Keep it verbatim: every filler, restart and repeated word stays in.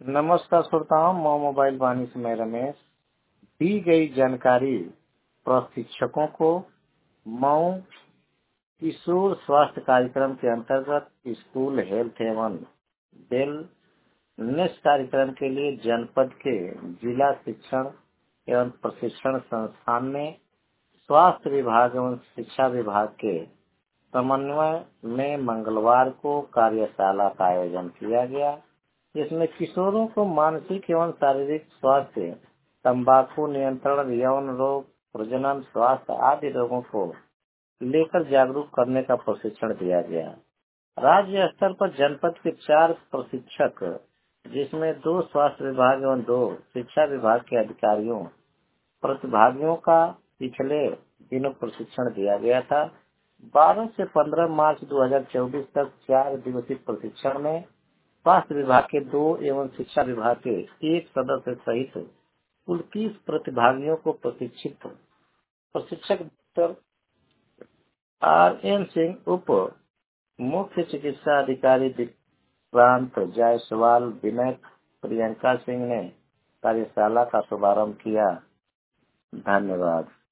नमस्कार श्रोताओं, मैं मोबाइल वाणी से मैं रमेश। दी गई जानकारी प्रशिक्षकों को मऊ किशोर स्वास्थ्य कार्यक्रम के अंतर्गत स्कूल हेल्थ एवं वेलनेस कार्यक्रम के लिए जनपद के जिला शिक्षण एवं प्रशिक्षण संस्थान में स्वास्थ्य विभाग एवं शिक्षा विभाग के समन्वय में मंगलवार को कार्यशाला का आयोजन किया गया, जिसमें किशोरों को मानसिक एवं शारीरिक स्वास्थ्य, तंबाकू नियंत्रण, यौन रोग, प्रजनन स्वास्थ्य आदि रोगों को लेकर जागरूक करने का प्रशिक्षण दिया गया। राज्य स्तर पर जनपद के चार प्रशिक्षक, जिसमें दो स्वास्थ्य विभाग एवं दो शिक्षा विभाग के अधिकारियों प्रतिभागियों का पिछले दिनों प्रशिक्षण दिया गया था। बारह से पंद्रह मार्च दो हज़ार चौबीस तक चार दिवसीय प्रशिक्षण में स्वास्थ्य विभाग के दो एवं शिक्षा विभाग के एक सदस्य सहित कुल तीस प्रतिभागियों को प्रशिक्षित प्रशिक्षक डॉक्टर आर एन सिंह, उप मुख्य चिकित्सा अधिकारी विक्रांत जायसवाल, विनय प्रियंका सिंह ने कार्यशाला का शुभारंभ किया। धन्यवाद।